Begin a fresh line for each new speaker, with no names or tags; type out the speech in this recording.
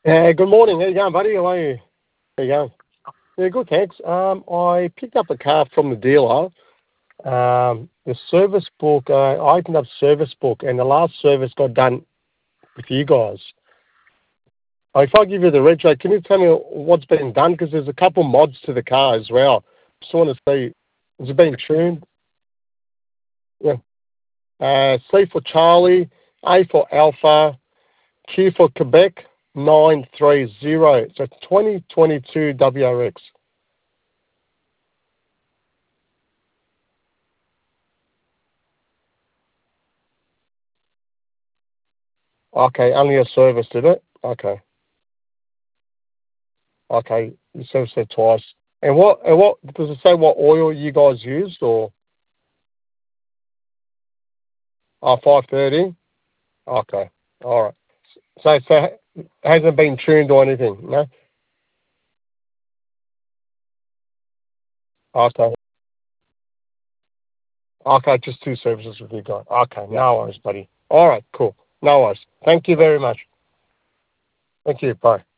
Good morning. How you going, buddy? How are you? How you going? Yeah, good, thanks. I picked up a car from the dealer. The service book, I opened up service book, and the last service got done with you guys. If I give you the reg rate, can you tell me what's been done? Because there's a couple mods to the car as well. Just want to see, has it been tuned? Yeah. C for Charlie, A for Alpha, Q for Quebec, 930. So 2022 WRX. Okay, only a service, did it? Okay. Okay. You serviced it twice. And what does it say what oil you guys used or 530? Okay. All right. So it hasn't been tuned or anything, no? Okay. Okay, just two services with you guys. Okay, no worries, buddy. All right, cool. No worries. Thank you very much. Thank you. Bye.